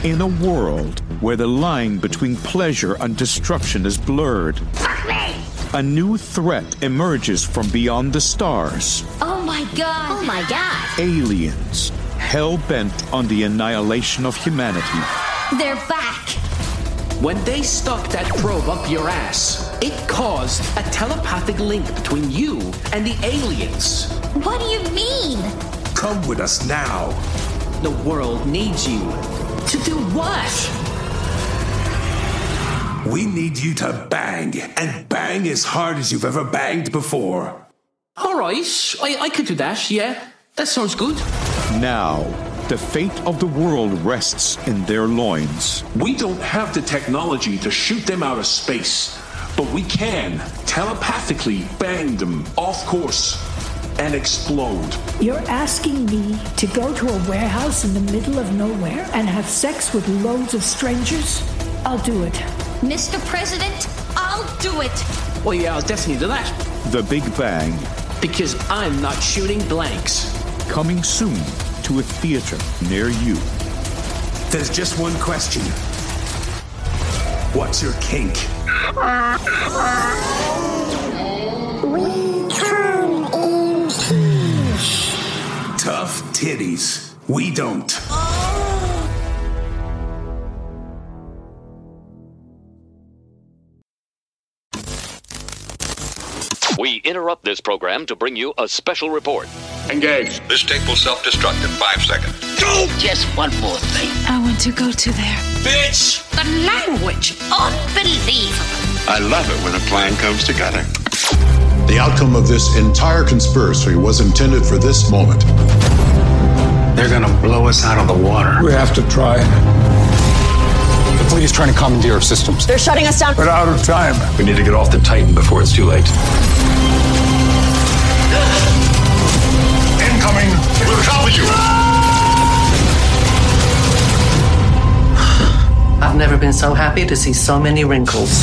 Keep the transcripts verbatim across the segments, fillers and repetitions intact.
In a world where the line between pleasure and destruction is blurred, a new threat emerges from beyond the stars. Oh my god! Oh my god! Aliens, hell-bent on the annihilation of humanity. They're back! When they stuck that probe up your ass, it caused a telepathic link between you and the aliens. What do you mean? Come with us now. The world needs you. To do what? We need you to bang, and bang as hard as you've ever banged before. All right, I, I could do that, yeah. That sounds good. Now, the fate of the world rests in their loins. We don't have the technology to shoot them out of space, but we can telepathically bang them off course and explode. You're asking me to go to a warehouse in the middle of nowhere and have sex with loads of strangers? I'll do it. Mister President, I'll do it. Well, yeah, I'll definitely do that. The Big Bang. Because I'm not shooting blanks. Coming soon to a theater near you. There's just one question. What's your kink? We come in peace. Tough titties. We don't. We interrupt this program to bring you a special report. Engage. This tape will self-destruct in five seconds. Go! Just one more thing. I want to go to there. Bitch! The language. Unbelievable. I love it when a plan comes together. The outcome of this entire conspiracy was intended for this moment. They're gonna blow us out of the water. We have to try. The fleet is trying to commandeer our systems. They're shutting us down. We're out of time. We need to get off the Titan before it's too late. Incoming! We'll cover you! I've never been so happy to see so many wrinkles.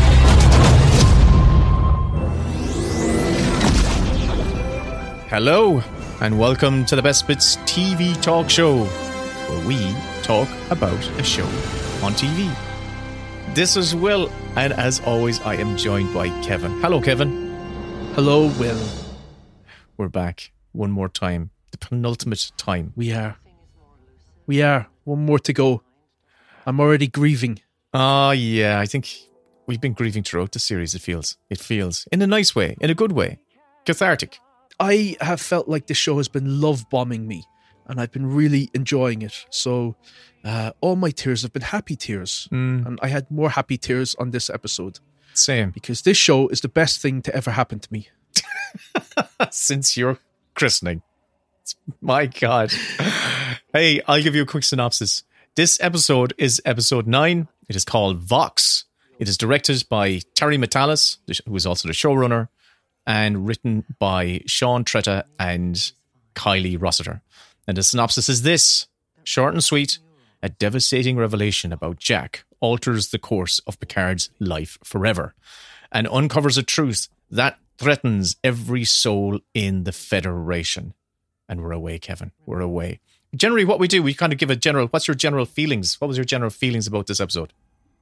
Hello, and welcome to the Best Bits T V talk show, where we talk about a show on T V. This is Will, and as always, I am joined by Kevin. Hello, Kevin. Hello, Will. We're back one more time, the penultimate time. We are. We are. One more to go. I'm already grieving. Ah, uh, yeah, I think we've been grieving throughout the series, it feels. It feels. In a nice way, in a good way. Cathartic. I have felt like this show has been love-bombing me, and I've been really enjoying it. So uh, all my tears have been happy tears. Mm. And I had more happy tears on this episode. Same. Because this show is the best thing to ever happen to me. Since your christening. My God. Hey, I'll give you a quick synopsis. This episode is episode nine. It is called Vox. It is directed by Terry Matalas, who is also the showrunner, and written by Sean Tretta and Kylie Rossiter. And the synopsis is this: short and sweet, a devastating revelation about Jack alters the course of Picard's life forever and uncovers a truth that threatens every soul in the Federation. And we're away, Kevin. We're away. Generally, what we do, we kind of give a general, what's your general feelings? What was your general feelings about this episode?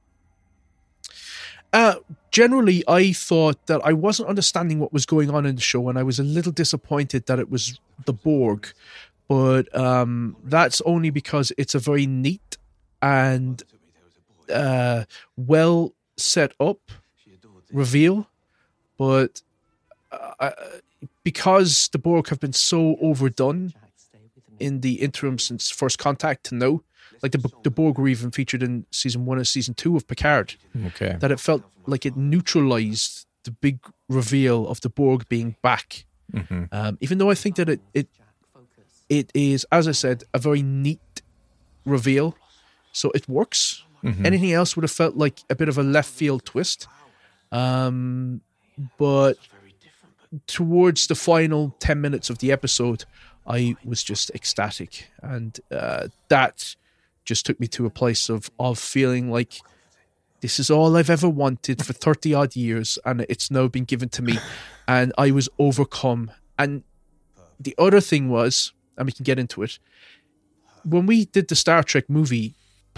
Uh, generally, I thought that I wasn't understanding what was going on in the show, and I was a little disappointed that it was the Borg. But um, that's only because it's a very neat and uh, well set up reveal. But uh, because the Borg have been so overdone in the interim since First Contact to now, like the the Borg were even featured in season one and season two of Picard. Okay. That it felt like it neutralized the big reveal of the Borg being back. Mm-hmm. Um, even though I think that it, it it is, as I said, a very neat reveal, so it works. Mm-hmm. Anything else would have felt like a bit of a left field twist. Um, but towards the final ten minutes of the episode, I was just ecstatic, and uh, that just took me to a place of of feeling like this is all I've ever wanted for thirty odd years, and it's now been given to me, and I was overcome. And the other thing was, and we can get into it, when we did the Star Trek movie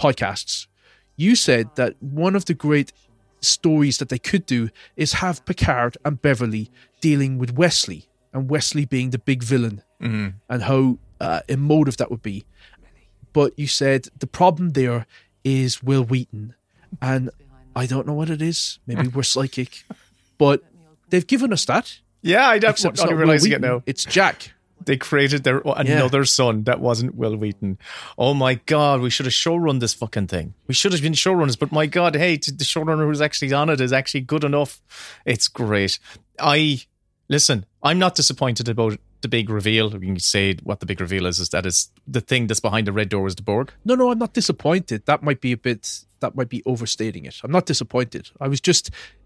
podcasts, you said that one of the great stories that they could do is have Picard and Beverly dealing with Wesley, and Wesley being the big villain, mm-hmm. and how uh, emotive that would be. But you said the problem there is Will Wheaton, and I don't know what it is. Maybe we're psychic, but they've given us that. Yeah, I definitely not I'm realizing Will it now. It's Jack. They created their another yeah. son that wasn't Will Wheaton. Oh my God, we should have showrun this fucking thing. We should have been showrunners, but my God, hey, the showrunner who's actually on it is actually good enough. It's great. I, listen, I'm not disappointed about the big reveal. You can say what the big reveal is, is that it's the thing that's behind the red door is the Borg. No, no, I'm not disappointed. That might be a bit, that might be overstating it. I'm not disappointed. I was just,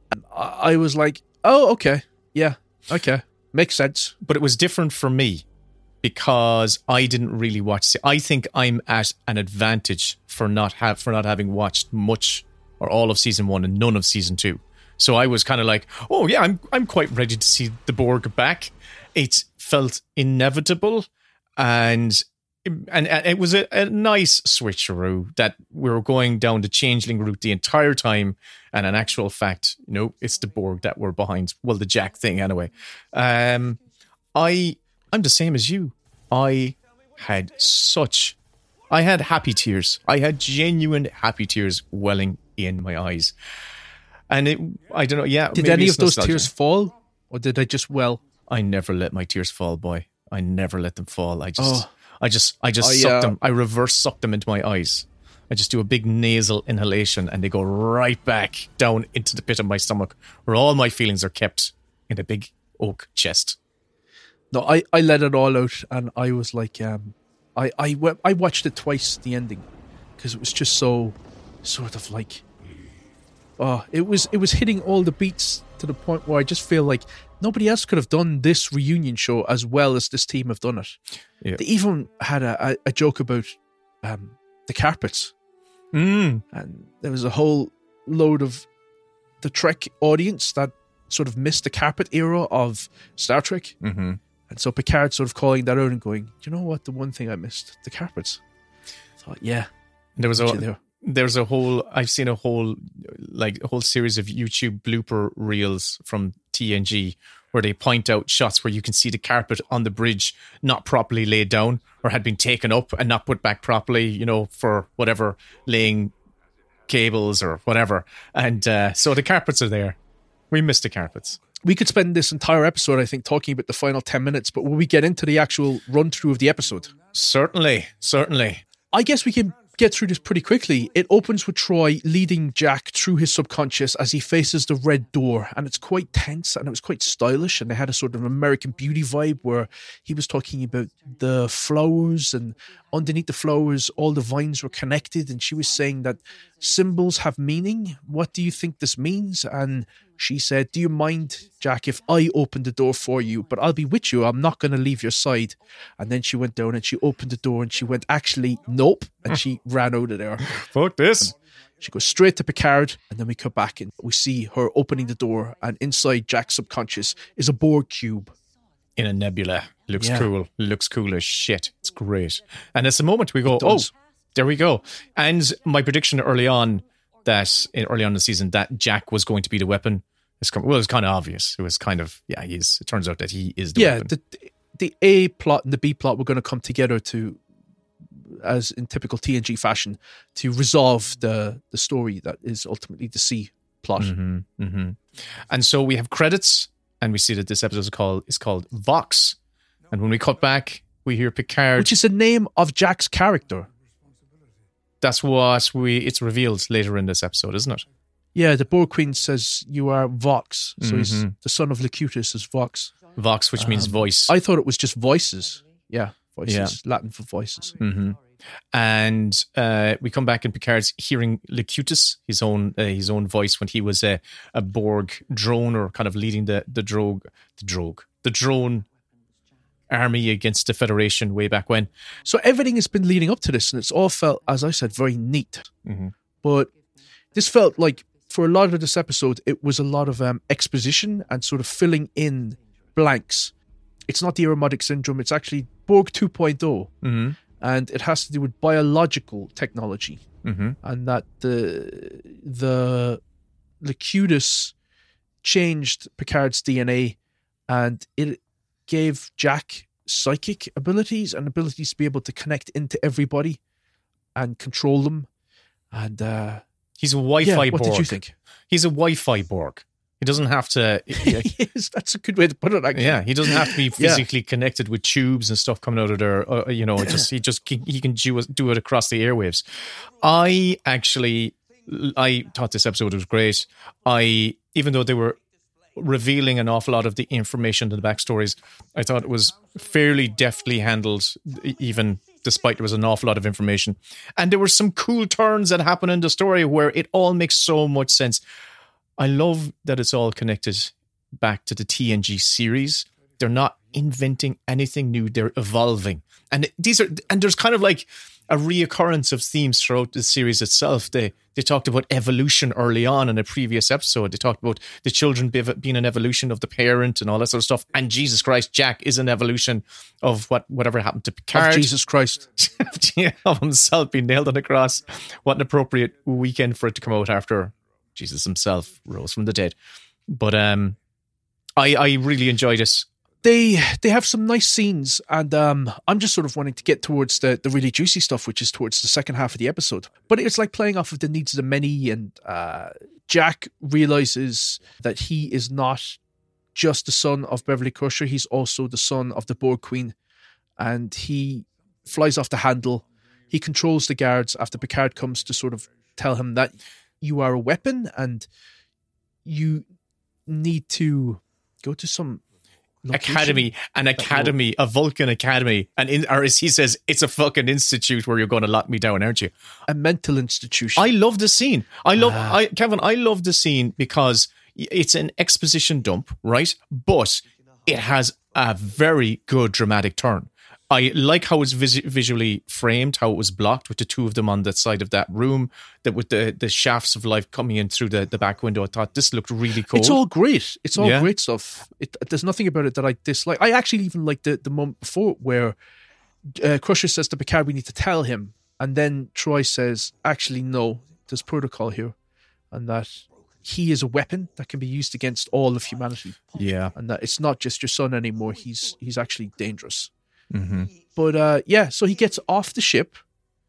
I was like, oh, okay, yeah, okay. Makes sense. But it was different for me because I didn't really watch. I think I'm at an advantage for not have for not having watched much or all of season one and none of season two. So I was kind of like, oh yeah, I'm I'm quite ready to see the Borg back. It felt inevitable, and and, and it was a, a nice switcheroo that we were going down the changeling route the entire time. And in actual fact, you know, it's the Borg that were behind, well, the Jack thing anyway. Um, I, I'm the same as you. I had such, I had happy tears. I had genuine happy tears welling in my eyes. And it, I don't know, yeah. Did any of those nostalgia. tears fall? Or did they just well? I never let my tears fall, boy. I never let them fall. I just, oh. I just, I just I, sucked uh, them. I reverse sucked them into my eyes. I just do a big nasal inhalation and they go right back down into the pit of my stomach where all my feelings are kept in a big oak chest. No, I, I let it all out and I was like, um, I, I, I watched it twice, the ending, because it was just so sort of like, oh, it was, it was hitting all the beats to the point where I just feel like nobody else could have done this reunion show as well as this team have done it. Yeah. They even had a, a, a joke about um, the carpets. Mm. And there was a whole load of the Trek audience that sort of missed the carpet era of Star Trek. Mm-hmm. And so Picard sort of calling that out and going, do you know what? The one thing I missed, the carpets. I thought, yeah. There was a, there. there's a whole, I've seen a whole, like a whole series of YouTube blooper reels from T N G where they point out shots where you can see the carpet on the bridge not properly laid down or had been taken up and not put back properly, you know, for whatever, laying cables or whatever. And uh, so the carpets are there. We missed the carpets. We could spend this entire episode, I think, talking about the final ten minutes, but will we get into the actual run through of the episode? Certainly, certainly. I guess we can get through this pretty quickly. It opens with Troy leading Jack through his subconscious as he faces the red door, and it's quite tense and it was quite stylish, and they had a sort of American Beauty vibe where he was talking about the flowers, and underneath the flowers all the vines were connected, and she was saying that symbols have meaning. What do you think this means? And she said, do you mind, Jack, if I open the door for you? But I'll be with you. I'm not going to leave your side. And then she went down and she opened the door and she went, actually, nope. And she ran out of there. Fuck this. And she goes straight to Picard. And then we come back and we see her opening the door. And inside Jack's subconscious is a Borg cube. In a nebula. Looks Yeah. cool. Looks cool as shit. It's great. And it's a moment we go, It oh, does. there we go. And my prediction early on, that in early on in the season that Jack was going to be the weapon. It's, well, it was kind of obvious. It was kind of, yeah, he is. It turns out that he is the yeah, weapon. the, the A plot and the B plot were going to come together to, as in typical T N G fashion, to resolve the, the story that is ultimately the C plot. Mm-hmm, mm-hmm. And so we have credits, and we see that this episode is called, is called Vox. And when we cut back, we hear Picard. Which is the name of Jack's character. That's what we. It's revealed later in this episode, isn't it? Yeah, the Borg Queen says you are Vox. So he's Mm-hmm. the son of Locutus is Vox. Vox, which means Um, voice. I thought it was just voices. Yeah, voices. Yeah. Latin for voices. Mm-hmm. And uh, we come back and Picard's hearing Locutus, his own uh, his own voice when he was a, a Borg drone, or kind of leading the the drogue, the drogue, the drone army against the Federation way back when. So everything has been leading up to this, and it's all felt, as I said, very neat. Mm-hmm. But this felt like, for a lot of this episode, it was a lot of um, exposition and sort of filling in blanks. It's not the Aromatic Syndrome, it's actually Borg two point oh. Mm-hmm. And it has to do with biological technology. mm-hmm. and that the the Locutus changed Picard's D N A, and it gave Jack psychic abilities and abilities to be able to connect into everybody and control them. And uh, he's a Wi-Fi yeah, Borg. What did you think? He's a Wi-Fi Borg. He doesn't have to. Yes, that's a good way to put it. Actually. Yeah, he doesn't have to be physically yeah. connected with tubes and stuff coming out of there. Uh, you know, just he just he can do it, do it across the airwaves. I actually, I thought this episode was great. I even though they were revealing an awful lot of the information to the backstories, I thought it was fairly deftly handled, even despite there was an awful lot of information. And there were some cool turns that happened in the story where it all makes so much sense. I love that it's all connected back to the T N G series. They're not inventing anything new. They're evolving. And these are, and there's kind of like a reoccurrence of themes throughout the series itself. They they talked about evolution early on in a previous episode. They talked about the children being an evolution of the parent and all that sort of stuff. And Jesus Christ, Jack is an evolution of what whatever happened to Picard. Of Jesus Christ. Of himself being nailed on the cross. What an appropriate weekend for it to come out after Jesus himself rose from the dead. But um, I I really enjoyed it. They they have some nice scenes, and um, I'm just sort of wanting to get towards the, the really juicy stuff, which is towards the second half of the episode. But it's like playing off of the needs of the many, and uh, Jack realizes that he is not just the son of Beverly Crusher, he's also the son of the Borg Queen, and he flies off the handle. He controls the guards after Picard comes to sort of tell him that you are a weapon and you need to go to some academy, an academy, a Vulcan academy, and in, or as he says, it's a fucking institute where you're going to lock me down, aren't you? A mental institution. I love the scene. I love, Ah. I Kevin. I love the scene because it's an exposition dump, right? But it has a very good dramatic turn. I like how it's vis- visually framed, how it was blocked with the two of them on the side of that room, that with the, the shafts of light coming in through the, the back window. I thought this looked really cool. It's all great. It's all Yeah. great stuff. It, there's nothing about it that I dislike. I actually even like the, the moment before where uh, Crusher says to Picard, we need to tell him. And then Troy says, actually, no, there's protocol here. And that he is a weapon that can be used against all of humanity. Yeah. And that it's not just your son anymore. He's he's actually dangerous. Mm-hmm. But uh, yeah, so he gets off the ship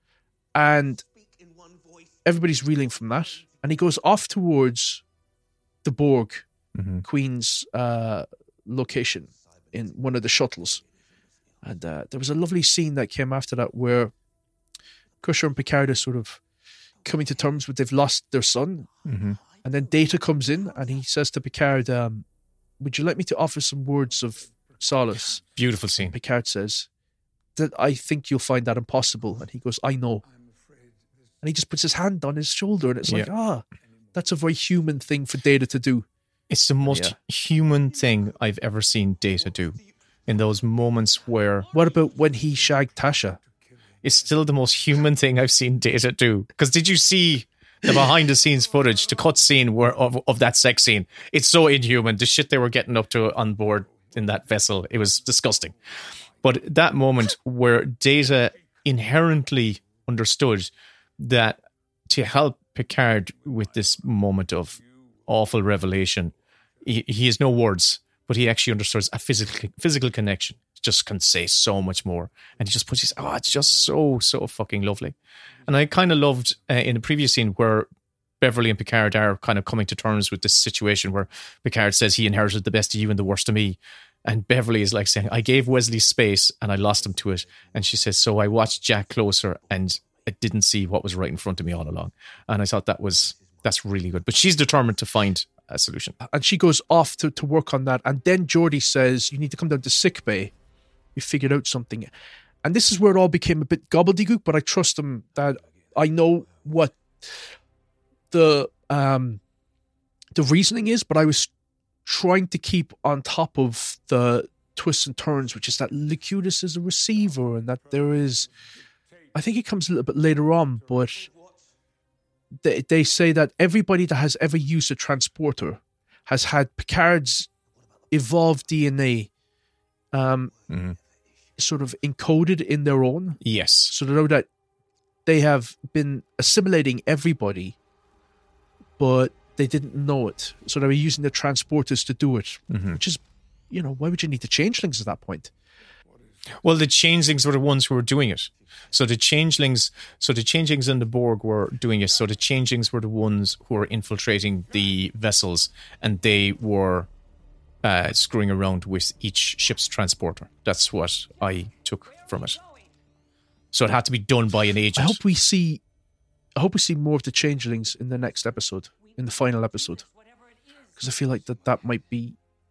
and everybody's reeling from that. And he goes off towards the Borg mm-hmm. Queen's uh, location in one of the shuttles. And uh, there was a lovely scene that came after that where Crusher and Picard are sort of coming to terms with they've lost their son. Mm-hmm. And then Data comes in and he says to Picard, um, would you like me to offer some words of solace? Beautiful scene. Picard says that I think you'll find that impossible. And he goes, I know. And he just puts his hand on his shoulder and it's like, Yeah. ah, that's a very human thing for Data to do. It's the most Yeah. human thing I've ever seen Data do. In those moments where... What about when he shagged Tasha? It's still the most human thing I've seen Data do. Because did you see the behind the scenes footage, the cut scene where of, of that sex scene? It's so inhuman. The shit they were getting up to on board in that vessel, it was disgusting. But that moment where Data inherently understood that to help Picard with this moment of awful revelation, he, he has no words, but he actually understands a physical physical connection. Just can say so much more, and he just puts his oh, it's just so so fucking lovely. And I kind of loved uh, in the previous scene where Beverly and Picard are kind of coming to terms with this situation where Picard says he inherited the best of you and the worst of me. And Beverly is like saying, I gave Wesley space and I lost him to it. And she says, so I watched Jack closer and I didn't see what was right in front of me all along. And I thought that was, that's really good. But she's determined to find a solution. And she goes off to, to work on that. And then Geordi says, you need to come down to sick bay. We figured out something. And this is where it all became a bit gobbledygook, but I trust him that I know what the um, the reasoning is, but I was trying to keep on top of the twists and turns, which is that Locutus is a receiver and that there is, I think it comes a little bit later on, but they, they say that everybody that has ever used a transporter has had Picard's evolved D N A um, mm-hmm. sort of encoded in their own. Yes. So they know that they have been assimilating everybody, but they didn't know it. So they were using the transporters to do it, mm-hmm. which is, you know, why would you need the changelings at that point? Well, the changelings were the ones who were doing it. So the changelings, so the changelings and the Borg were doing it. So the changelings were the ones who were infiltrating the vessels, and they were uh, screwing around with each ship's transporter. That's what I took from it. So it had to be done by an agent. I hope we see, I hope we see more of the changelings in the next episode, in the final episode, because I feel like that that might be.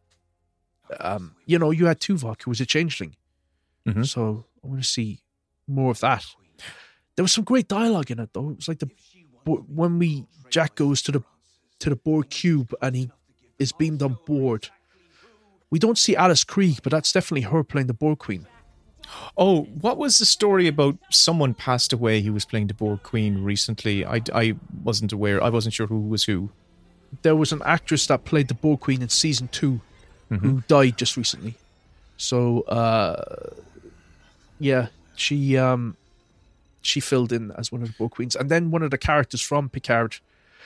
Um, you know, you had Tuvok, who was a changeling, mm-hmm. so I want to see more of that. There was some great dialogue in it, though. It was like the when we Jack goes to the to the Borg cube and he is beamed on board. We don't see Alice Krieg, but that's definitely her playing the Borg Queen. Oh, what was the story about someone passed away who was playing the Borg Queen recently? I, I wasn't aware. I wasn't sure who was who. There was an actress that played the Borg Queen in season two mm-hmm. who died just recently. So, uh, yeah, she um, she filled in as one of the Borg Queens. And then one of the characters from Picard,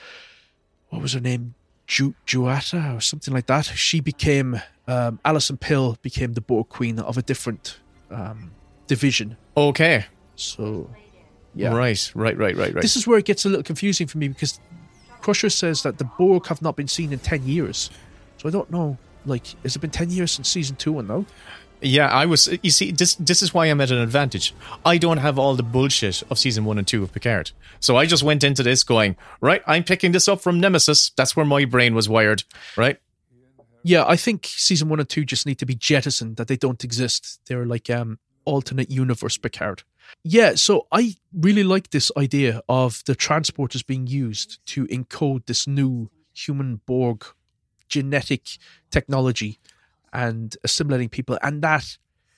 what was her name? Ju- Juata or something like that. She became, um, Alison Pill became the Borg Queen of a different um, division. Okay. So, yeah. Right, right, right, right, right. This is where it gets a little confusing for me because Crusher says that the Borg have not been seen in ten years. So I don't know, like, has it been ten years since season two and now? Yeah, I was, you see, this this is why I'm at an advantage. I don't have all the bullshit of season one and two of Picard. So I just went into this going, right, I'm picking this up from Nemesis. That's where my brain was wired, right? Yeah, I think season one and two just need to be jettisoned, that they don't exist. They're like um, alternate universe Picard. Yeah, so I really like this idea of the transporters being used to encode this new human Borg genetic technology and assimilating people. And that,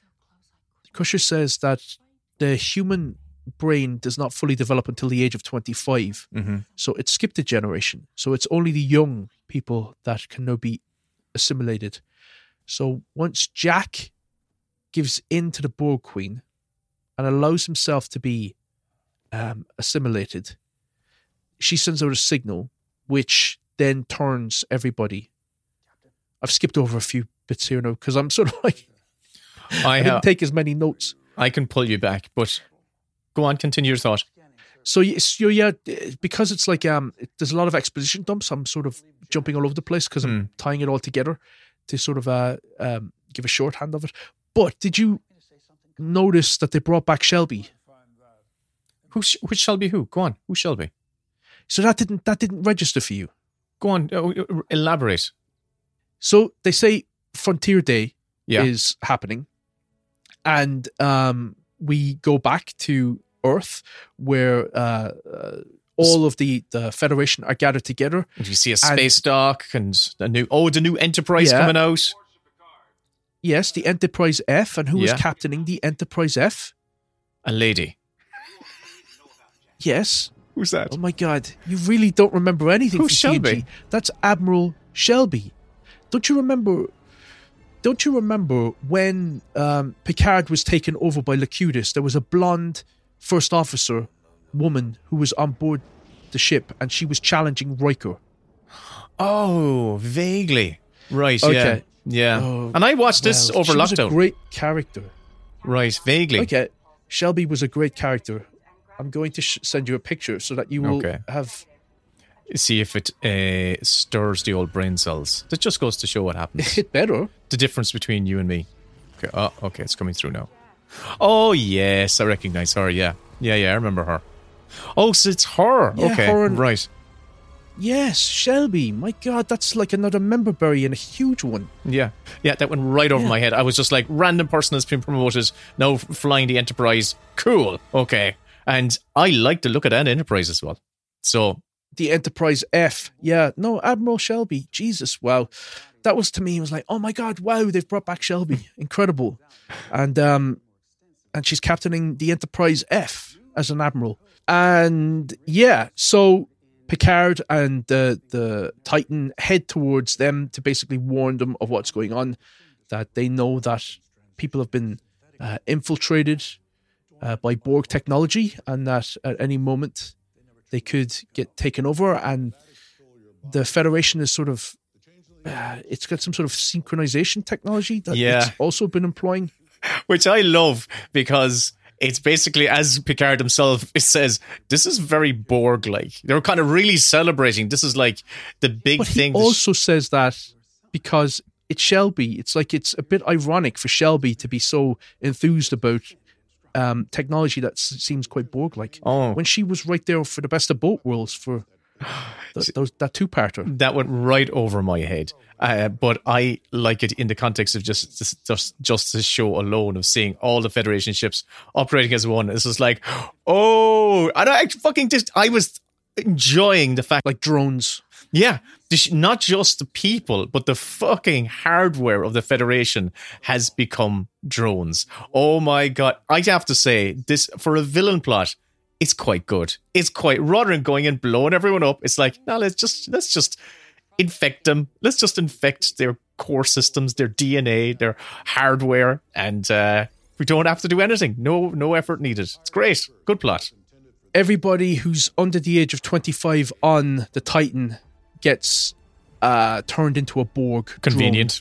Crusher says that the human brain does not fully develop until the age of twenty-five. Mm-hmm. So it skipped a generation. So it's only the young people that can now be assimilated. So once Jack gives in to the Borg Queen and allows himself to be um, assimilated, she sends out a signal which then turns everybody. I've skipped over a few bits here now because I'm sort of like I, I didn't take as many notes. I can pull you back, but go on, continue your thought. So, so yeah, because it's like um, there's a lot of exposition dumps. I'm sort of jumping all over the place because I'm Mm. tying it all together to sort of uh, um, give a shorthand of it. But did you notice that they brought back Shelby? Who? Which Shelby? Who? Go on. Who's Shelby? So that didn't that didn't register for you. Go on. Uh, elaborate. So they say Frontier Day Yeah. is happening, and um, we go back to Earth where uh, uh, all of the, the Federation are gathered together. And you see a And- space dock and the new oh the new Enterprise Yeah. coming out. Yes, the Enterprise F, and who was Yeah. captaining the Enterprise F? A lady. Yes. Who's that? Oh my God, you really don't remember anything Who's from T N G. Shelby? That's Admiral Shelby. Don't you remember? Don't you remember when um, Picard was taken over by Locutus? There was a blonde first officer woman who was on board the ship, and she was challenging Riker. Oh, vaguely. Right. Okay. Yeah. Yeah. Oh, and I watched this well, over she was lockdown. a great character. Right. Vaguely. Okay, Shelby was a great character. I'm going to sh- send you a picture so that you will Okay. have. See if it uh, stirs the old brain cells. That just goes to show what happens. It better. The difference between you and me. Okay. Oh, okay. It's coming through now. Oh, yes. I recognize her. Yeah. Yeah, yeah. I remember her. Oh, so it's her. Yeah, okay. her and- Right. Yes, Shelby. My God, that's like another member berry and a huge one. Yeah. Yeah, that went right over Yeah. my head. I was just like, random person has been promoted. Now f- flying the Enterprise. Cool. Okay. And I like the look of that Enterprise as well. So. The Enterprise F. Yeah, no, Admiral Shelby. Jesus, wow. That was to me, it was like, oh my God, wow, they've brought back Shelby. Incredible. And um, and she's captaining the Enterprise F as an admiral. And yeah, so Picard and the, the Titan head towards them to basically warn them of what's going on, that they know that people have been uh, infiltrated uh, by Borg technology, and that at any moment they could get taken over. And the Federation is sort of, uh, it's got some sort of synchronization technology that Yeah. it's also been employing. Which I love, because it's basically, as Picard himself it says, this is very Borg-like. They're kind of really celebrating. This is like the big But thing. he also says that because it's Shelby. It's like it's a bit ironic for Shelby to be so enthused about um, technology that s- seems quite Borg-like. Oh. When she was right there for the best of both worlds for th- those, that two-parter. That went right over my head. Uh, but I like it in the context of just, just just just the show alone, of seeing all the Federation ships operating as one. It's just like, oh, and I fucking just, I was enjoying the fact, like drones. Yeah, this- not just the people, but the fucking hardware of the Federation has become drones. Oh my god! I have to say, this for a villain plot, it's quite good. It's quite, rather than going and blowing everyone up, it's like, no, let's just let's just infect them. Let's just infect their core systems, their D N A, their hardware, and uh, we don't have to do anything. No, no effort needed. It's great. Good plot. Everybody who's under the age of twenty-five on the Titan gets uh, turned into a Borg. Convenient.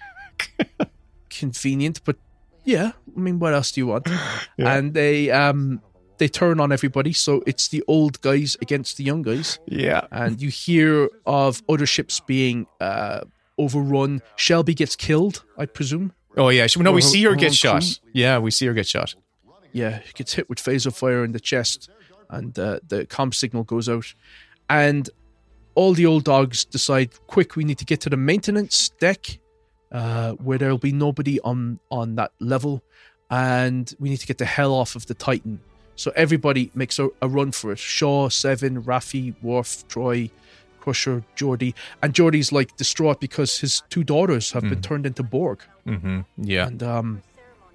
drone. Convenient, but yeah, I mean, what else do you want? Yeah. And they um they turn on everybody, so it's the old guys against the young guys. Yeah. And you hear of other ships being uh, overrun. Shelby gets killed, I presume. Oh yeah, no, Or we her- see her her get own shot. crew. Yeah, we see her get shot. Yeah, he gets hit with phaser fire in the chest, and uh, the comm signal goes out. And all the old dogs decide, quick, we need to get to the maintenance deck, uh, where there'll be nobody on, on that level, and we need to get the hell off of the Titan. So everybody makes a, a run for it. Shaw, Seven, Raffi, Worf, Troy, Crusher, Geordi. And Geordi's like distraught because his two daughters have been Mm. turned into Borg. Mm-hmm. Yeah. And um,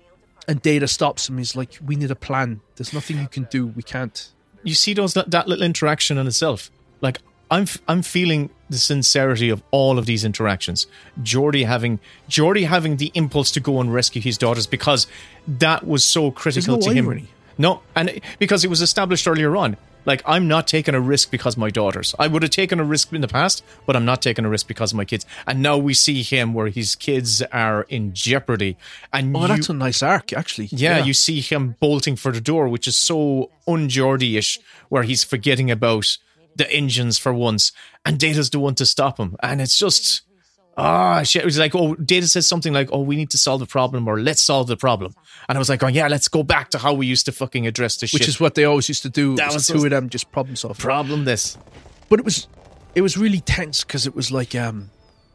and Data stops him. He's like, we need a plan. There's nothing you can do. We can't. You see those that, that little interaction in itself. Like, I'm f- I'm feeling the sincerity of all of these interactions. Geordi having Geordi having the impulse to go and rescue his daughters, because that was so critical There's no to him. irony. No, and it- because it was established earlier on. Like, I'm not taking a risk because my daughters. I would have taken a risk in the past, but I'm not taking a risk because of my kids. And now we see him where his kids are in jeopardy. And Oh, you, that's a nice arc, actually. yeah, you see him bolting for the door, which is so un-Geordi-ish, where he's forgetting about the engines for once, and Data's the one to stop him. And it's just, ah, shit. It was like, oh, Data says something like, oh, we need to solve the problem, or let's solve the problem. And I was like, oh, yeah, let's go back to how we used to fucking address this shit. Which is what they always used to do. That That was was two so- of them just problem solving. problem this. But it was it was really tense because it was like um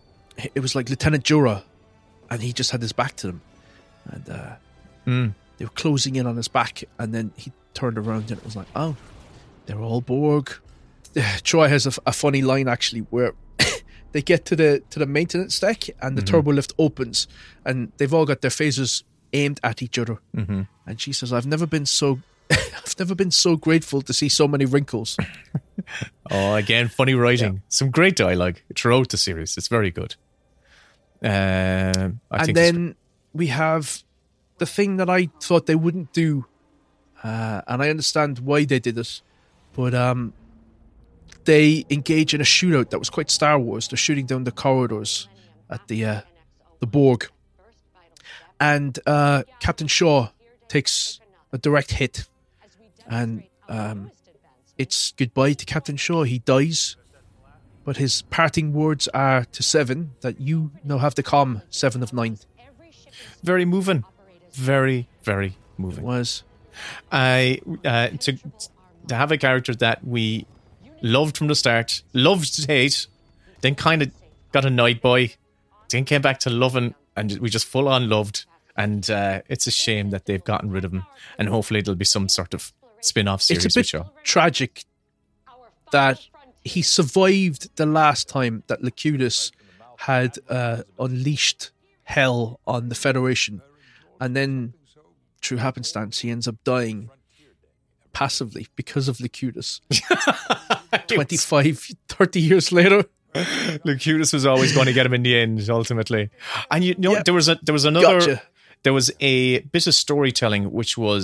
it was like Lieutenant Jura, and he just had his back to them, and uh, Mm. they were closing in on his back, and then he turned around and it was like, oh, they're all Borg. Troy has a, a funny line actually where they get to the to the maintenance deck and the Mhm. turbo lift opens, and they've all got their phasers aimed at each other, Mhm. and she says, "I've never been so." I've never been so grateful to see so many wrinkles. Oh, again, funny writing. Some great dialogue throughout the series. It's very good. Um, I And think then we have the thing that I thought they wouldn't do, uh, and I understand why they did it, but um, they engage in a shootout that was quite Star Wars. They're shooting down the corridors at the uh, the Borg, and uh, Captain Shaw takes a direct hit, and um, it's goodbye to Captain Shaw. He dies. But his parting words are to Seven that you now have the comm, Seven of Nine. very moving. Very, very moving. It was. I uh, to to have a character that we loved from the start, loved to hate, then kind of got annoyed by, then came back to loving, and we just full on loved. And uh, it's a shame that they've gotten rid of him. And hopefully there'll be some sort of spin-off series It's a with bit Shaw. tragic that he survived the last time that Locutus had uh, unleashed hell on the Federation. And then, through happenstance, he ends up dying passively because of Locutus. twenty-five, thirty years later. Locutus was always going to get him in the end, ultimately. And you know, Yeah. there was a there was another Gotcha. there was a bit of storytelling which was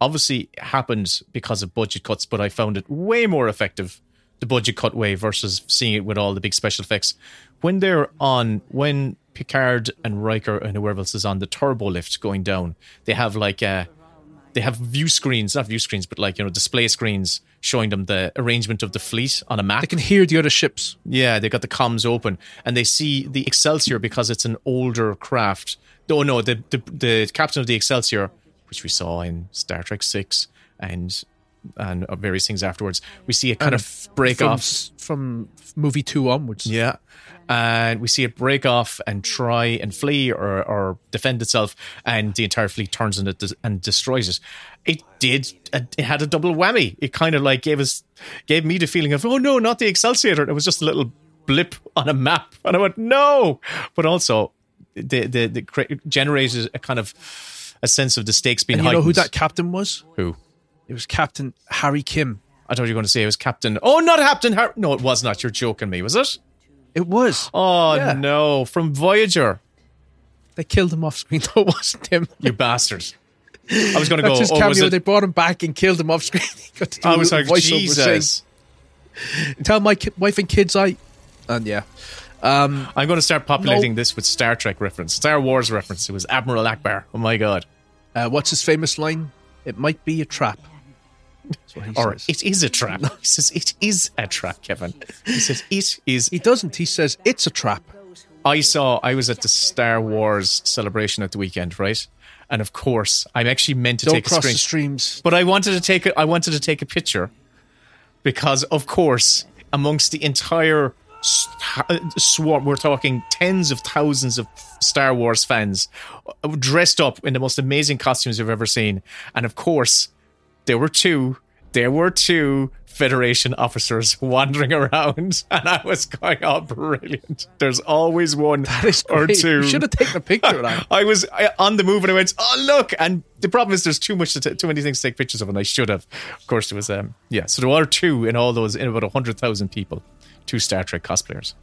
obviously happened because of budget cuts, but I found it way more effective, the budget cut way, versus seeing it with all the big special effects. When they're on, when Picard and Riker and whoever else is on the turbo lift going down, they have like uh, they have view screens, not view screens, but like, you know, display screens showing them the arrangement of the fleet on a map. They can hear the other ships. Yeah, they got the comms open, and they see the Excelsior because it's an older craft. Oh no, the the, the captain of the Excelsior, which we saw in Star Trek six and and various things afterwards, we see it kind And of break from, off from movie two onwards. Yeah. And we see it break off and try and flee or, or defend itself, and the entire fleet turns on it and destroys it. It did. It had a double whammy. It kind of like gave us, gave me the feeling of, oh no, not the Excelsior. It was just a little blip on a map, and I went, no. But also, the the, the generated a kind of a sense of the stakes being And you heightened. know who that captain was? Who? It was Captain Harry Kim. I thought you were going to say it was Captain. Oh, not Captain Harry. No, it was not. You're joking me, was it? It was. Oh, Yeah. no. From Voyager. They killed him off screen. No, it wasn't him. You bastards. I was going to That's go, his oh, cameo. was it? They brought him back and killed him off screen. He got to do I a was little like, voiceover Jesus. saying, tell my ki- wife and kids I... And yeah. Um, I'm going to start populating no. this with Star Trek reference, Star Wars reference. It was Admiral Akbar. Oh, my God. Uh, what's his famous line? It might be a trap. That's what he Or says. it is a trap. He says, it is a trap, Kevin. He says, it is. He doesn't. He says, it's a trap. I saw, I was at the Star Wars celebration at the weekend, right? And of course, I'm actually meant to Don't take a cross screen. the streams. But I wanted to take it. I wanted to take a picture because, of course, amongst the entire s- swarm, we're talking tens of thousands of Star Wars fans dressed up in the most amazing costumes you've ever seen, and of course, there were two. There were two Federation officers wandering around, and I was going, "Oh, brilliant!" There's always one That is or great. two. You should have taken a picture of that. I was I, on the move and I went, oh, look. And the problem is there's too much, to t- too many things to take pictures of, and I should have. Of course, there was, um, yeah. So there were two in all those, in about one hundred thousand people, two Star Trek cosplayers.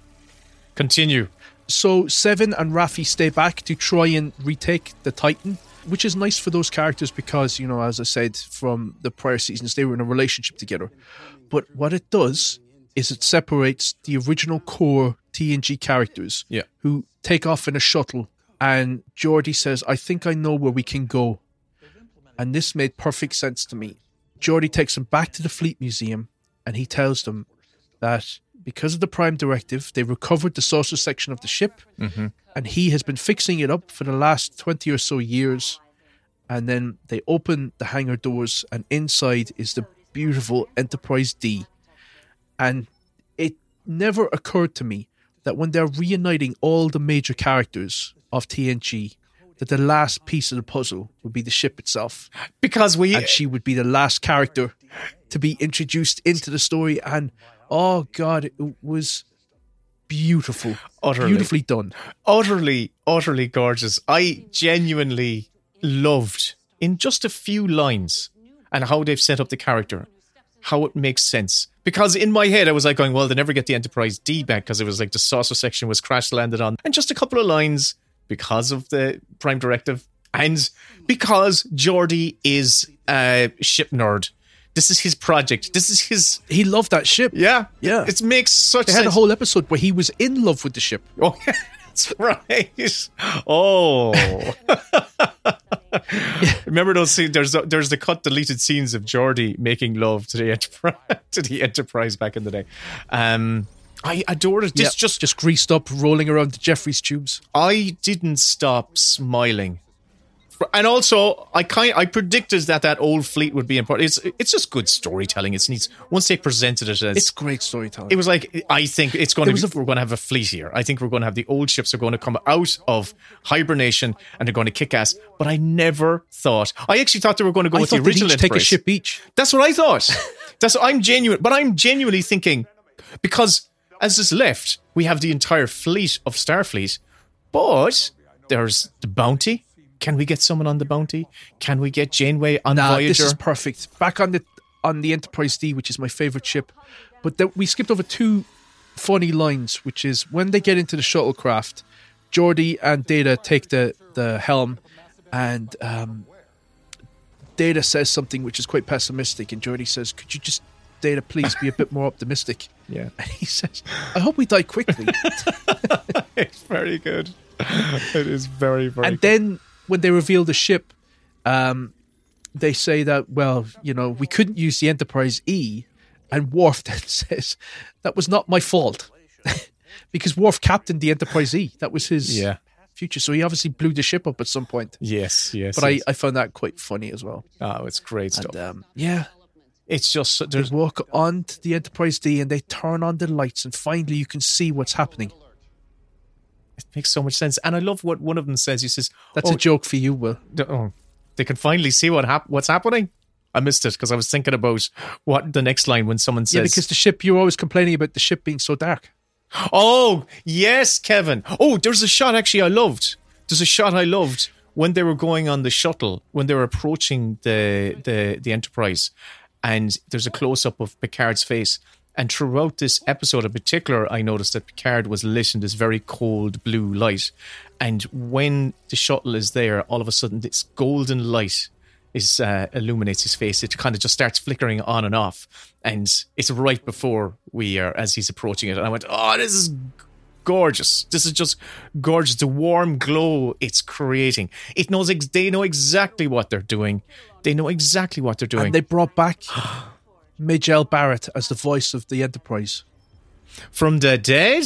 Continue. So Seven and Raffi stay back to try and retake the Titan, which is nice for those characters because, you know, as I said, from the prior seasons, they were in a relationship together. But what it does is it separates the original core T N G characters Yeah. who take off in a shuttle, and Geordi says, I think I know where we can go. And this made perfect sense to me. Geordi takes them back to the Fleet Museum, and he tells them that because of the Prime Directive, they recovered the saucer section of the ship, Mm-hmm. and he has been fixing it up for the last twenty or so years. And then they open the hangar doors, and inside is the beautiful Enterprise D. And it never occurred to me that when they're reuniting all the major characters of T N G, that the last piece of the puzzle would be the ship itself. Because we... And she would be the last character to be introduced into the story. And, oh God, it was beautiful. Utterly. Beautifully done. Utterly, utterly gorgeous. I genuinely loved, in just a few lines, and how they've set up the character, how it makes sense. Because in my head, I was like going, well, they never get the Enterprise D back because it was like the saucer section was crash landed on. And just a couple of lines because of the Prime Directive and because Geordi is a ship nerd. This is his project. This is his... He loved that ship. Yeah. Yeah. It makes such They sense. had a whole episode where he was in love with the ship. Oh, that's right. Oh. Remember those scenes? There's there's the cut deleted scenes of Geordi making love to the Enterprise to the Enterprise back in the day. Um, I adored it. Just Yeah, just just greased up, rolling around the Jeffries tubes. I didn't stop smiling. And also, I kind I predicted that that old fleet would be important. It's it's just good storytelling. It's neat. Once they presented it as It's great storytelling. it was like, I think it's going to There be, was a- we're going to have a fleet here. I think we're going to have the old ships are going to come out of hibernation and they're going to kick ass. But I never thought, I actually thought they were going to go I with the thought they'd original each take a Enterprise. ship each. That's what I thought. That's what I'm genuine, but I'm genuinely thinking, because as is left, we have the entire fleet of Starfleet, but there's the Bounty. Can we get someone on the Bounty? Can we get Janeway on Nah, Voyager? this is perfect. Back on the on the Enterprise D, which is my favorite ship, but the, we skipped over two funny lines, which is when they get into the shuttlecraft, Geordi and Data take the the helm, and um, Data says something which is quite pessimistic, and Geordi says, "Could you just, Data, please be a bit more optimistic?" Yeah. And he says, "I hope we die quickly." It's very good. It is very, very And good. then when they reveal the ship, um, they say that, well, you know, we couldn't use the Enterprise E, and Worf then says, "That was not my fault." Because Worf captained the Enterprise E. That was his Yeah. future. So he obviously blew the ship up at some point. Yes, yes. But I, yes. I found that quite funny as well. Oh, it's great stuff. And, um, yeah. It's just They there's walk onto the Enterprise D and they turn on the lights, and finally you can see what's happening. it makes so much sense, and I love what one of them says. He says, That's oh, a joke for you, Will. Oh, they can finally see what hap- what's happening. I missed it because I was thinking about what the next line when someone says, Yeah, because the ship, you're always complaining about the ship being so dark. "Oh, yes, Kevin. Oh, there's a shot actually I loved. There's a shot I loved when they were going on the shuttle, when they were approaching the the, the Enterprise, and there's a close-up of Picard's face. And throughout this episode in particular, I noticed that Picard was lit in this very cold blue light. And when the shuttle is there, all of a sudden this golden light is uh, illuminates his face. It kind of just starts flickering on and off. And it's right before we are, as he's approaching it. And I went, oh, this is gorgeous. This is just gorgeous. The warm glow it's creating. It knows ex- they know exactly what they're doing. They know exactly what they're doing. And they brought back Majel Barrett as the voice of the Enterprise. From the dead?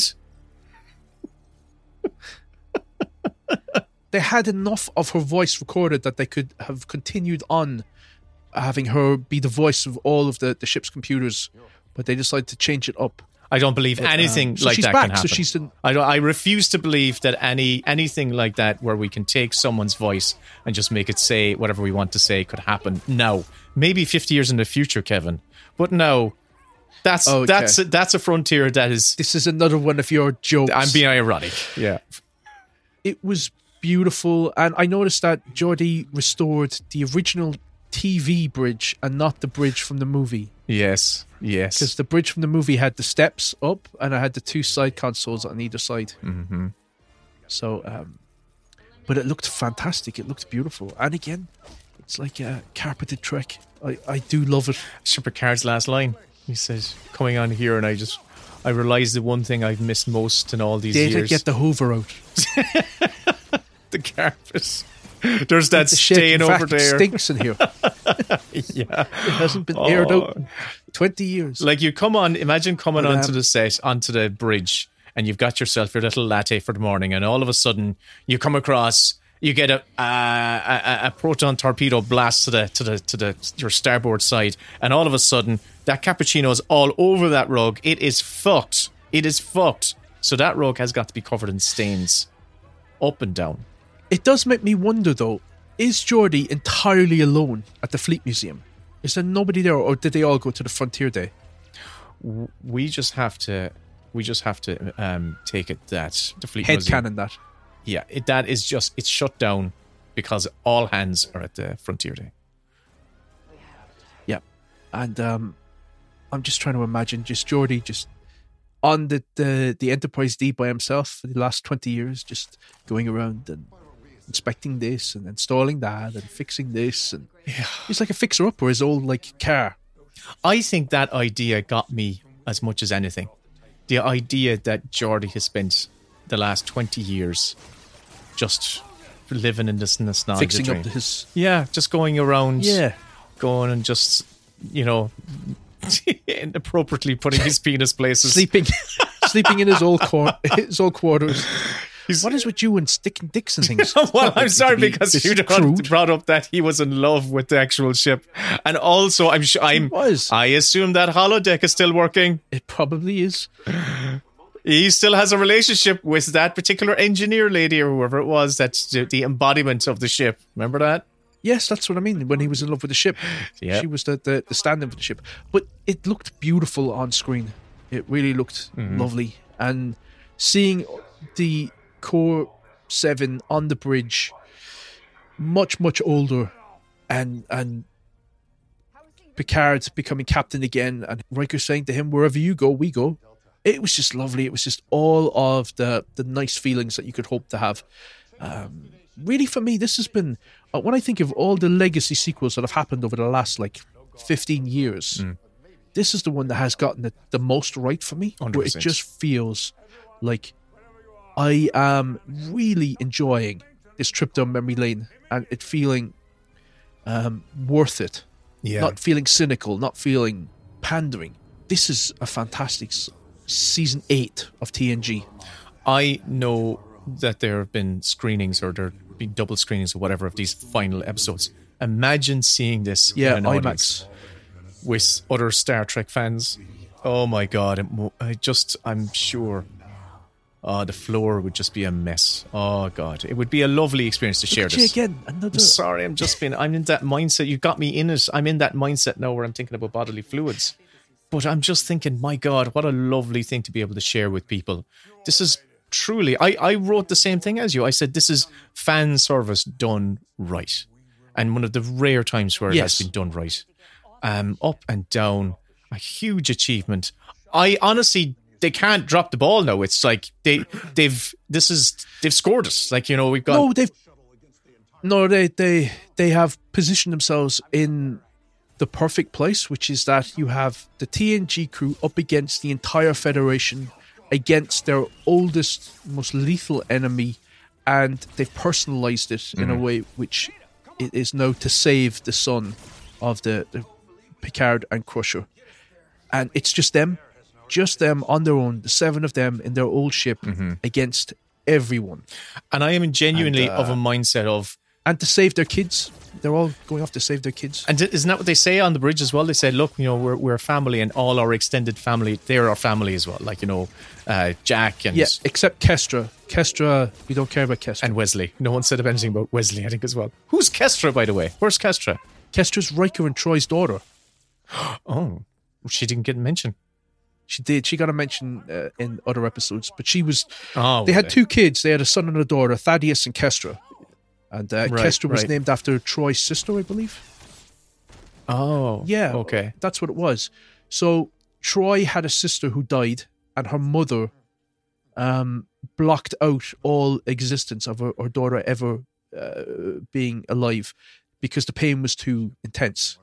They had enough of her voice recorded that they could have continued on having her be the voice of all of the, the ship's computers, but they decided to change it up. I don't believe But, anything um, so like she's that back, can happen. so she's in- I, don't, I refuse to believe that any anything like that where we can take someone's voice and just make it say whatever we want to say could happen. No. Maybe fifty years in the future, Kevin. But no. That's Okay. that's a, that's a frontier that is... This is another one of your jokes. I'm being ironic. Yeah. It was beautiful, and I noticed that Geordi restored the original T V bridge and not the bridge from the movie. Yes. Yes. Because the bridge from the movie had the steps up and I had the two side consoles on either side. Mm-hmm. So, um, but it looked fantastic. It looked beautiful. And again, it's like a carpeted trek. I, I do love it. Sir Picard's last line. He says, coming on here, and I just, I realised the one thing I've missed most in all these Data, years. get the Hoover out. The carpet. There's that The shit, stain in over fact, it there. stinks in here. Yeah. It hasn't been aired Oh. out in twenty years. Like you come on, imagine coming But, onto um, the set, onto the bridge, and you've got yourself your little latte for the morning, and all of a sudden you come across, you get a a, a, a proton torpedo blast to the to the to the your starboard side, and all of a sudden that cappuccino is all over that rug. It is fucked. It is fucked. So that rug has got to be covered in stains, up and down. It does make me wonder, though, is Geordi entirely alone at the Fleet Museum? Is there nobody there, or did they all go to the Frontier Day? We just have to, we just have to um, take it that the Fleet Head Museum, canon that. yeah, it, that is just it's shut down because all hands are at the Frontier Day. Yeah. And um, I'm just trying to imagine just Geordi just on the, the, the Enterprise D by himself for the last twenty years, just going around and inspecting this and installing that and fixing this. And yeah. He's like a fixer-up for his old like car. I think that idea got me as much as anything. The idea that Geordi has spent the last twenty years just living in this nostalgia Fixing dream. up his... Yeah, just going around, Yeah. going and just, you know, inappropriately putting his penis places. Sleeping sleeping in his old, cor- his old quarters. What is with you and sticking dicks and things? Well, I'm sorry To be because this you crude. brought up that he was in love with the actual ship, and also I'm sure I'm. was. I assume that holodeck is still working. It probably is. He still has a relationship with that particular engineer lady or whoever it was. That's the, the embodiment of the ship. Remember that? Yes, that's what I mean. When he was in love with the ship, Yeah. she was the, the, the stand-in for the ship. But it looked beautiful on screen. It really looked Mhm. lovely. And seeing the Core seven on the bridge, much, much older, and and Picard becoming captain again, and Riker saying to him, wherever you go, we go. It was just lovely. It was just all of the, the nice feelings that you could hope to have. Um, really for me, this has been uh, when I think of all the legacy sequels that have happened over the last like fifteen years. Mm. This is the one that has gotten it the most right for me. one hundred percent. Where it just feels like I am really enjoying this trip down memory lane and it feeling um, worth it. Yeah. Not feeling cynical, not feeling pandering. This is a fantastic s- season eight of T N G. I know that there have been screenings or there have been double screenings or whatever of these final episodes. Imagine seeing this yeah, in an audience with other Star Trek fans. Oh my God. It, I just, I'm sure uh, the floor would just be a mess. Oh God. It would be a lovely experience to Look share at this. you again. Another... I'm sorry, I'm just been, I'm in that mindset. You got me in it. I'm in that mindset now where I'm thinking about bodily fluids. But I'm just thinking, my God, what a lovely thing to be able to share with people. This is truly, I, I wrote the same thing as you. I said, this is fan service done right. And one of the rare times where it yes. has been done right. Um, up and down, a huge achievement. I honestly, they can't drop the ball now. It's like they, they've, this is, they've scored us. Like, you know, we've got. No, they've, no, they, they, they have positioned themselves in the perfect place, which is that you have the T N G crew up against the entire Federation, against their oldest, most lethal enemy, and they've personalized it mm. in a way which it is now to save the son of the, the Picard and Crusher. And it's just them, just them on their own, the seven of them in their old ship mm-hmm. against everyone. And I am genuinely and, uh, of a mindset of... And to save their kids. They're all going off to save their kids. And isn't that what they say on the bridge as well? They said, look, you know, we're we're a family and all our extended family, they're our family as well. Like, you know, uh, Jack and... Yeah, except Kestra. Kestra, we don't care about Kestra. And Wesley. No one said anything about Wesley, I think, as well. Who's Kestra, by the way? Where's Kestra? Kestra's Riker and Troy's daughter. Oh, she didn't get mentioned. She did. She got a mention uh, in other episodes, but she was... Oh, they had really? two kids. They had a son and a daughter, Thaddeus and Kestra. And uh, right, Kestra was right. named after Troy's sister, I believe. Oh, yeah. Okay. That's what it was. So Troy had a sister who died, and her mother um, blocked out all existence of her, her daughter ever uh, being alive because the pain was too intense.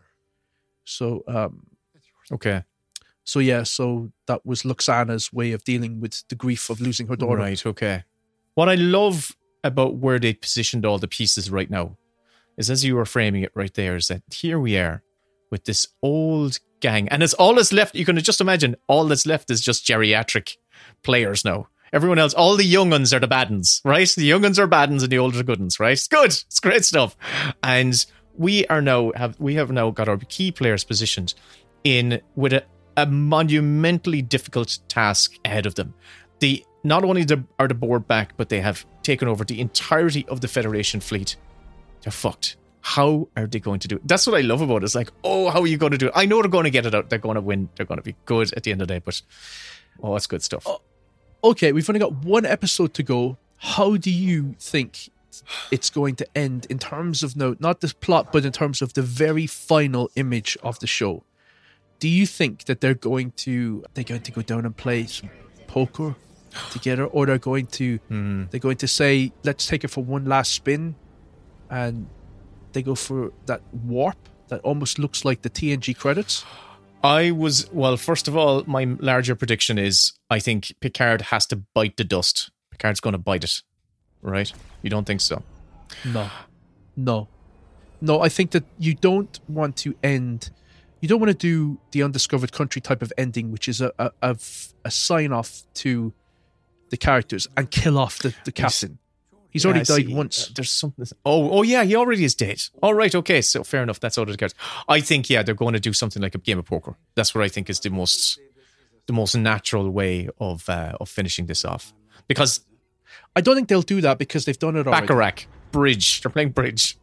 So, um, okay. So, yeah, so that was Luxana's way of dealing with the grief of losing her daughter. Right, okay. What I love about where they positioned all the pieces right now is, as you were framing it right there, is that here we are with this old gang, and it's all that's left. You can just imagine all that's left is just geriatric players now. Everyone else, all the young uns are the bad uns, right? The young uns are bad uns and the older good uns, right? It's good. It's great stuff. And we are now have we have now got our key players positioned in with a, a monumentally difficult task ahead of them. The not only are the board back, but they have taken over the entirety of the Federation fleet. They're fucked. How are they going to do it? That's what I love about it. It's like, oh, how are you going to do it? I know they're going to get it out. They're going to win. They're going to be good at the end of the day. But, oh, it's good stuff. Oh, okay, we've only got one episode to go. How do you think it's going to end in terms of, no, not the plot, but in terms of the very final image of the show? Do you think that they're going to, they're going to go down and play some poker together, or they're going to mm. they're going to say, let's take it for one last spin, and they go for that warp that almost looks like the T N G credits? I was, well, first of all, my larger prediction is I think Picard has to bite the dust. Picard's going to bite it, right? You don't think so? No. No. No, I think that you don't want to end... You don't want to do the Undiscovered Country type of ending, which is a, a, a, a sign-off to the characters and kill off the, the captain. He's already yeah, died see, once. Uh, there's something. Oh, oh yeah, he already is dead. All right, okay, so fair enough. That's all that cares. I think yeah, they're going to do something like a game of poker. That's what I think is the most, the most natural way of uh, of finishing this off. Because I don't think they'll do that because they've done it already. Baccarat, bridge. They're playing bridge.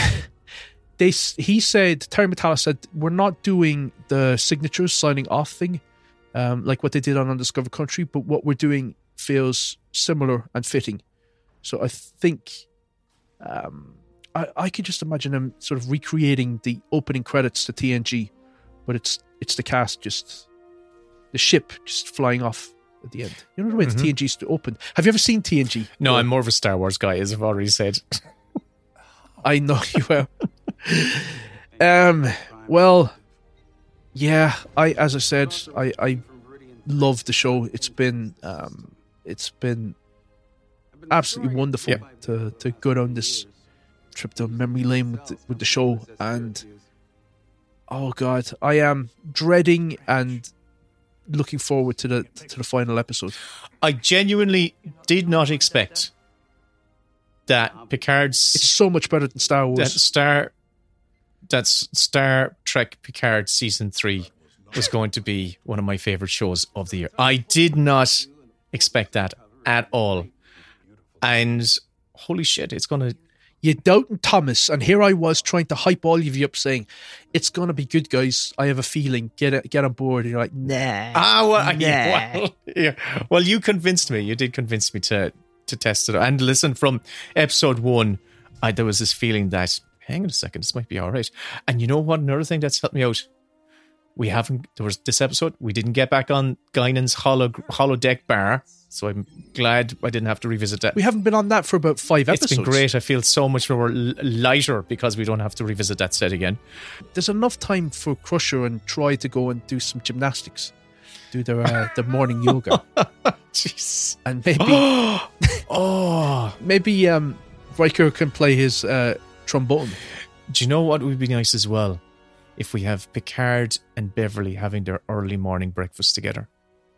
they he said Terry Matalas said we're not doing the signatures signing off thing, um, like what they did on Undiscovered Country, but what we're doing feels similar and fitting. So I think um, I, I could just imagine them sort of recreating the opening credits to T N G, but it's it's the cast just the ship just flying off at the end. You know the way mm-hmm. the T N G's opened. Have you ever seen T N G? No, or, I'm more of a Star Wars guy, as I've already said. I know you will. um. Well, yeah. I, as I said, I, I love the show. It's been, um, it's been absolutely wonderful yeah. to to go down this trip down memory lane with the, with the show. And oh god, I am dreading and looking forward to the to the final episode. I genuinely did not expect that Picard's... It's so much better than Star Wars. That Star, that's Star Trek Picard Season three was going to be one of my favourite shows of the year. I did not expect that at all. And holy shit, it's going to... You doubting Thomas, and here I was trying to hype all of you up saying, it's going to be good, guys. I have a feeling. Get it, get on board. And you're like, nah. Ah, well, nah. well, yeah. Well, you convinced me. You did convince me to, to test it. And listen, from episode one, I, there was this feeling that, hang on a second, this might be all right. And you know what? Another thing that's helped me out, we haven't, there was this episode, we didn't get back on Guinan's hollow, holodeck bar. So I'm glad I didn't have to revisit that. We haven't been on that for about five episodes. It's been great. I feel so much more lighter because we don't have to revisit that set again. There's enough time for Crusher and Troy to go and do some gymnastics, do their uh, their morning yoga. Jeez. And maybe, oh, maybe um, Riker can play his uh, trombone. Do you know what would be nice as well? If we have Picard and Beverly having their early morning breakfast together.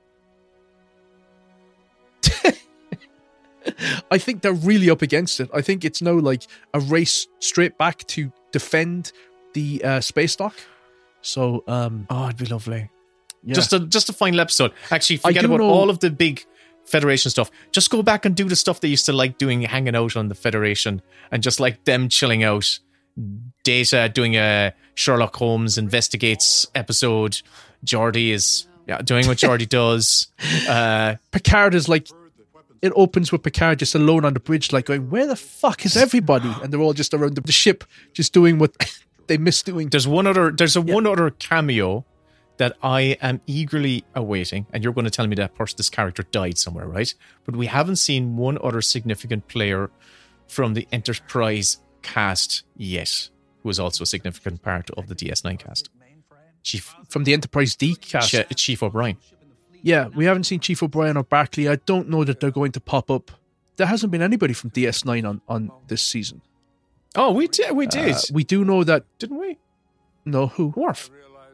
I think they're really up against it. I think it's now like a race straight back to defend the uh, space dock. So, um, oh, it'd be lovely. Yeah. Just a just a final episode. Actually, forget about know, all of the big Federation stuff. Just go back and do the stuff they used to like doing, hanging out on the Federation, and just like them chilling out. Data doing a Sherlock Holmes investigates episode. Geordi is yeah doing what Geordi does. Uh, Picard is like. It opens with Picard just alone on the bridge, like going, where the fuck is everybody? And they're all just around the ship, just doing what they miss doing. There's one other, there's a yeah. one other cameo that I am eagerly awaiting, and you're going to tell me that person, this character died somewhere, right? But we haven't seen one other significant player from the Enterprise cast yet, who is also a significant part of the D S nine cast. Chief from the Enterprise D cast, Ch- Chief O'Brien. Yeah, we haven't seen Chief O'Brien or Barclay. I don't know that they're going to pop up. There hasn't been anybody from D S nine on, on this season. Oh, we did. We did. Uh, we do know that, didn't we? No, who? Worf.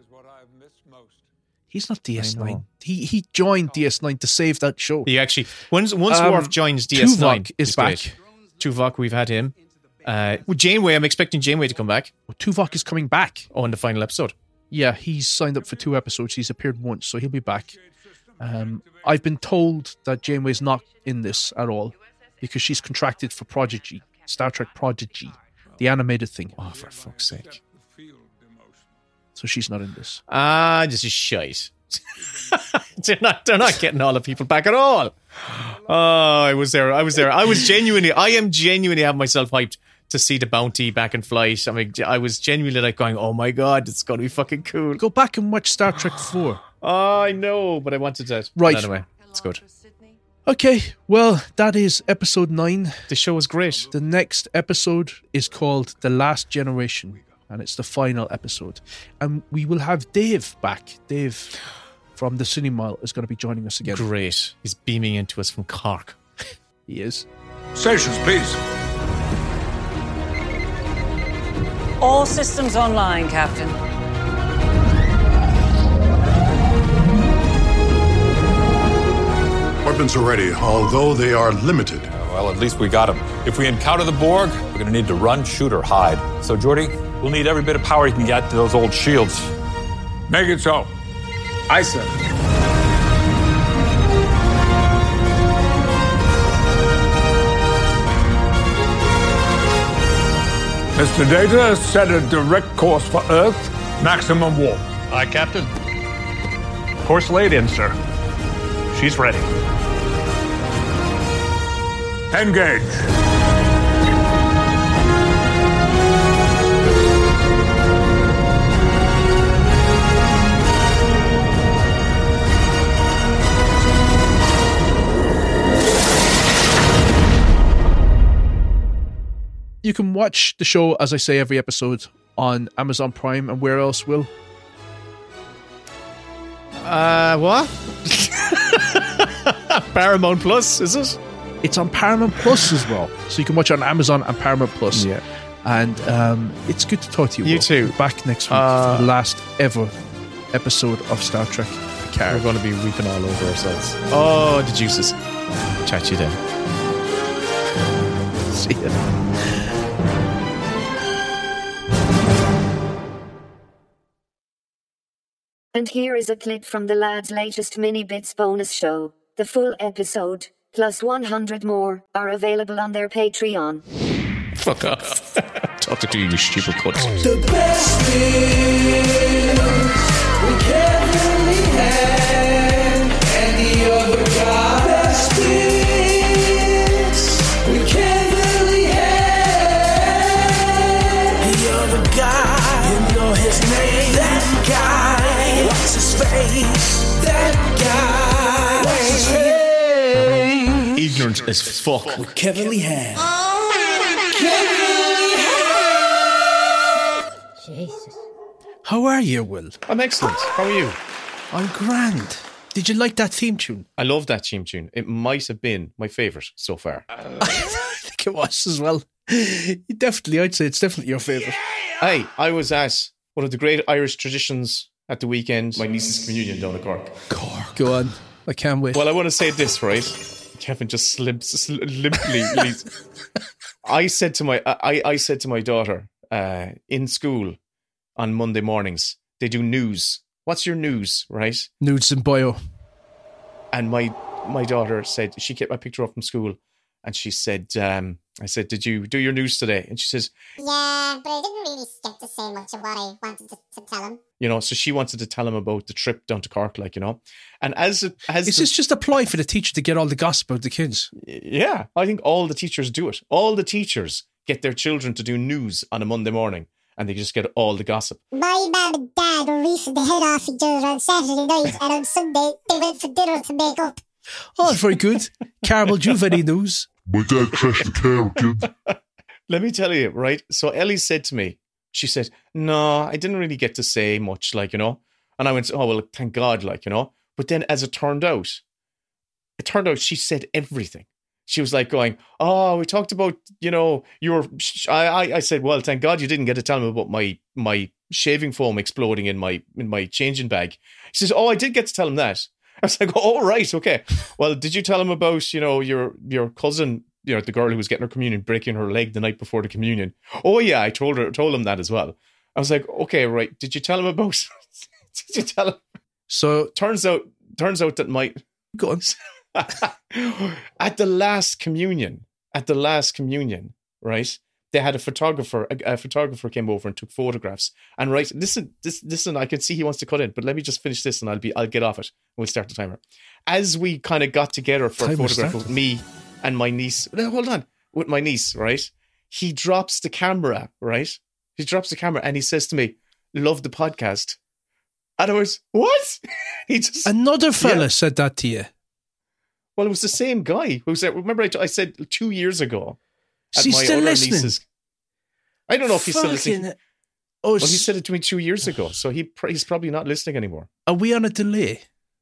He's not D S nine. He he joined D S nine to save that show. He actually once once um, Worf joins D S nine, Tuvok is back. Great. Tuvok, we've had him. Uh, well, Janeway, I'm expecting Janeway to come back. Well, Tuvok is coming back. Oh, in the final episode. Yeah, he's signed up for two episodes. He's appeared once, so he'll be back. Um, I've been told that Janeway's not in this at all because she's contracted for Prodigy, Star Trek Prodigy, the animated thing. Oh, for fuck's sake. So she's not in this. Ah, this is shite. they're not they're not getting all the people back at all. Oh, I was there. I was there. I was genuinely, I am genuinely having myself hyped to see the Bounty back in flight. I mean, I was genuinely like going, oh my God, it's going to be fucking cool. Go back and watch Star Trek four. Oh, I know, but I wanted that. Right. But anyway, it's good. Okay, well, that is episode nine. The show was great. The next episode is called The Last Generation, and it's the final episode. And we will have Dave back. Dave from the Cinemile is going to be joining us again. Great. He's beaming into us from Cork. He is. Stations, please. All systems online, Captain. Weapons are ready, although they are limited. Uh, well, at least we got them. If we encounter the Borg, we're going to need to run, shoot, or hide. So, Geordi, we'll need every bit of power you can get to those old shields. Make it so. Aye, sir. Mister Data, set a direct course for Earth, maximum warp. Aye, Captain. Course laid in, sir. She's ready. Engage. You can watch the show, as I say, every episode on Amazon Prime. And where else, Will? Uh, what? Paramount Plus, is it? It's on Paramount Plus as well. So you can watch it on Amazon and Paramount Plus. Yeah. And um, it's good to talk to you. You Will. too. Back next week Uh, for the last ever episode of Star Trek Picard. We're going to be weeping all over ourselves. Oh, the juices. Chat you then. See you. And here is a clip from the lad's latest Mini Bits bonus show. The full episode, plus one hundred more, are available on their Patreon. Fuck off. Talk to you, you stupid cunt. The best thing we can't really have, and the other guy. Best things we can't really have. The other guy, you know his name. That guy, what's his face? That guy, what's his name? Ignorant as fuck. Kevin Lee Ham. Jesus. How are you, Will? I'm excellent. How are you? I'm grand. Did you like that theme tune? I love that theme tune. It might have been my favourite so far. I think it was as well. Definitely, I'd say it's definitely your favourite. Hey, I was at one of the great Irish traditions at the weekend, my niece's communion down at Cork. Cork. Go on. I can't wait. Well, I want to say this, right? Kevin just slips, sl- limply leads. I said to my, I, I said to my daughter uh, in school on Monday mornings, they do news. What's your news, right? Nudes and bio. And my my daughter said, she kept, I picked her up from school, and she said, um, I said, did you do your news today? And she says, Yeah, but I didn't really get to say much of what I wanted to, to tell him. you know, so she wanted to tell him about the trip down to Cork, like, you know. And as it as Is the, this just a ploy for the teacher to get all the gossip about the kids? Yeah, I think all the teachers do it. All the teachers get their children to do news on a Monday morning, and they just get all the gossip. My mum and dad were reefing the head off each other on Saturday night, and on Sunday they went for dinner to make up. Oh, very good. Carmel, do you have any news? My dad crashed the car, kid. Let me tell you, right? So Ellie said to me, she said, no, I didn't really get to say much, like, you know. And I went, oh, well, thank God, like, you know. But then as it turned out, it turned out she said everything. She was like going, oh, we talked about, you know, your, I, I, I said, well, thank God you didn't get to tell me about my, my shaving foam exploding in my, in my changing bag. She says, oh, I did get to tell him that. I was like, oh, right, okay. Well, did you tell him about, you know, your, your cousin, you know, the girl who was getting her communion, breaking her leg the night before the communion? Oh, yeah, I told her, told him that as well. I was like, okay, right. Did you tell him about, did you tell him? So turns out, turns out that my, go on. at the last communion, at the last communion, right? They had a photographer, a, a photographer came over and took photographs. And right, listen, this, listen, I can see he wants to cut in, but let me just finish this and I'll be, I'll get off it. And we'll start the timer. As we kind of got together for Timer a photograph start. with me and my niece, no, hold on, with my niece, right? He drops the camera, right? He drops the camera and he says to me, love the podcast. And I was, what? He just Another fella yeah. said that to you. Well, it was the same guy who said, remember I, t- I said two years ago. Is he still listening? Niece's, I don't know if he's still Fucking- listening. Oh, Well, he said it to me two years ago, so he pr- he's probably not listening anymore. Are we on a delay?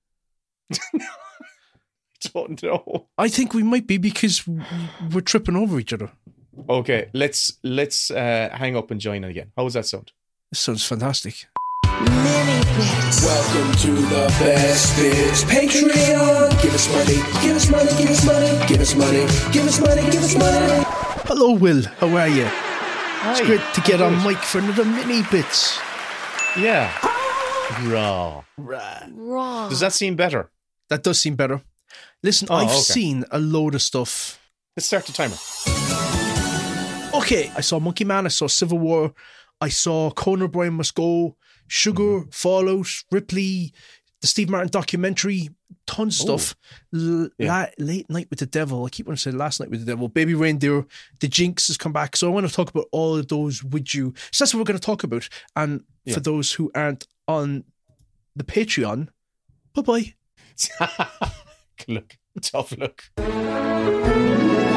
I don't know. I think we might be because we're tripping over each other. Okay, let's let's uh, hang up and join in again. How does that sound? This sounds fantastic. Welcome to the Best Bits Patreon. Give us money, give us money, give us money, give us money, give us money, give us money. Hello, Will. How are you? It's Hi, great to get I'm on good. mic for another mini bits. Yeah. Raw. Raw. Does that seem better? That does seem better. Listen, Oh, I've okay. seen a load of stuff. Let's start the timer. Okay, I saw Monkey Man, I saw Civil War, I saw Conan O'Brien Must Go, Sugar, Fallout, Ripley, the Steve Martin documentary, tons of Ooh. stuff. L- Yeah. la- Late Night with the Devil, I keep wanting to say Last Night with the Devil, Baby Reindeer, The Jinx has come back. So I want to talk about all of those with you. So that's what we're going to talk about. And Yeah. for those who aren't on the Patreon, bye-bye. Look, tough look.